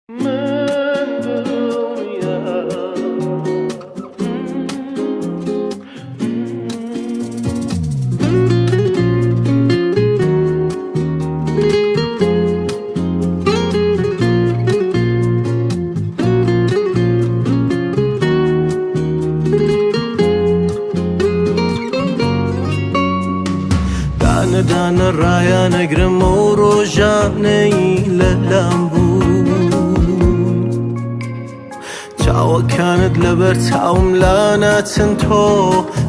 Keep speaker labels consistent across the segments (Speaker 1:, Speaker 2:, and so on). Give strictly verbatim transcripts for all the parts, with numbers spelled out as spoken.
Speaker 1: من دنیا دانه دانه رایا نگرم و روزانه للمبو تاو كانت لبر تاو ملانا تنتو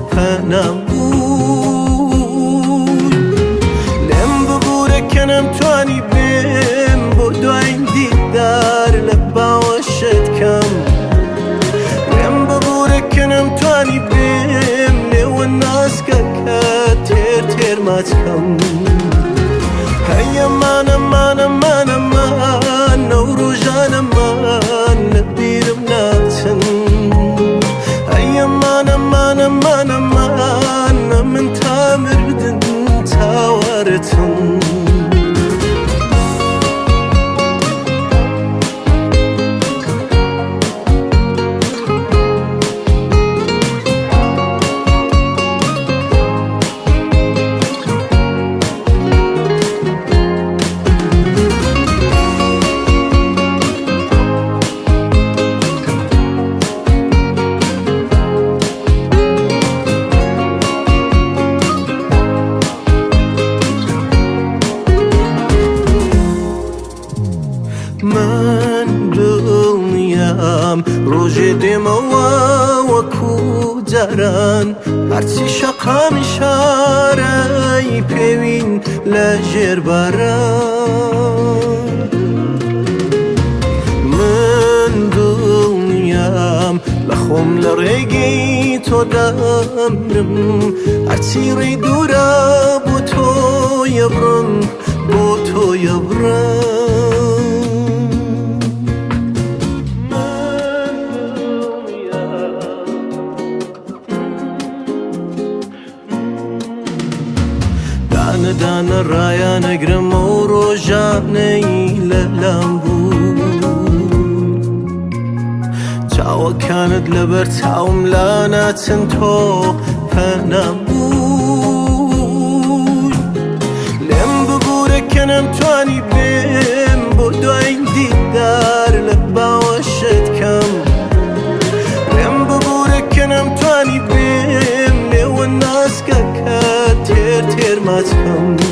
Speaker 1: فنمبون لم ببورك انا متواني بين بودو عندي دار لبا وشت كم لم ببورك انا متواني بين لو الناس كتير تير ما تكم هيا مانا مانا مانا مانا نوروجانا مانا نبير مناتن هيا مانا مانا مانا مانا من تامر دن تاورتن من دنیام روژه دموا و کودران هرچی شقا میشاره پیوین لجر باران من دنیام لخم لرگی تو دمرم هرچی ری دورا بو تو یبرم بو تو یبرم دانه دانه رایا نگرم و روزانه للمبون تاو كانت لبر تاو ملانا تنتو فنمبون لم ببورك انا متواني بين بودو عندي دار لبا وشت كم لم ببورك انا متواني بين لو الناس كتير تير ما تفهم